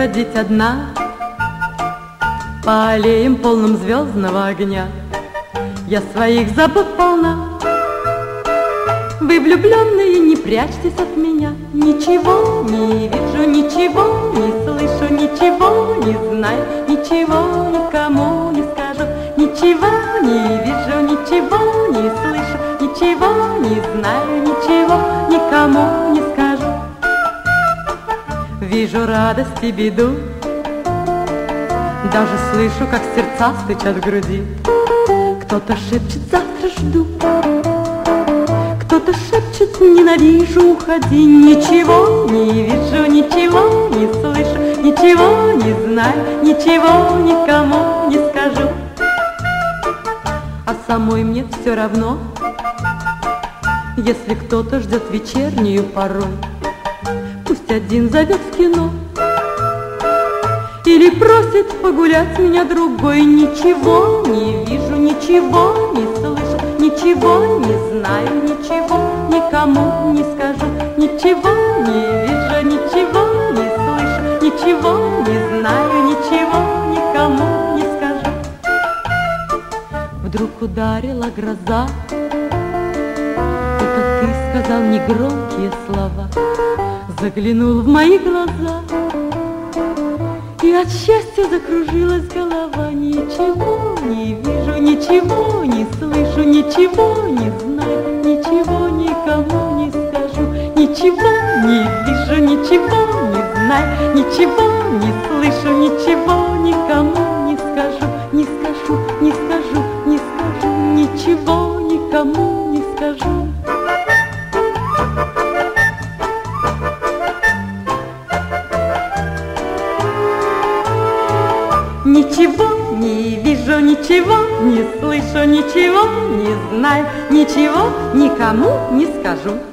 бродить одна по аллеям, полным звездного огня. Я своих забот полна. Вы, влюбленные, не прячьтесь от меня. Ничего не вижу, ничего не слышу, ничего не знаю, ничего никому не скажу. Ничего не вижу, ничего не слышу, ничего не знаю, ничего никому не скажу. Вижу радость и беду, даже слышу, как сердца стучат в груди. Кто-то шепчет: завтра жду, кто-то шепчет: ненавижу, уходи. Ничего не вижу, ничего не слышу, ничего не знаю, ничего никому не скажу. А самой мне все равно, если кто-то ждет вечернюю порой. Пусть один зовет в кино или просит погулять меня другой. Ничего не вижу, ничего не слышу, ничего не знаю, ничего никому не скажу. Ничего не вижу, ничего не слышу, ничего не знаю, ничего никому не скажу. Вдруг ударила гроза, это ты сказал негромкие слова, заглянул в мои глаза, и от счастья закружилась голова. Ничего не вижу, ничего не слышу, ничего не знаю, ничего никому не скажу. Ничего не вижу, ничего не знаю, ничего не слышу, ничего никому не скажу. Не скажу, не скажу, не скажу, ничего никому не скажу. Ничего не вижу, ничего не слышу, ничего не знаю, ничего никому не скажу.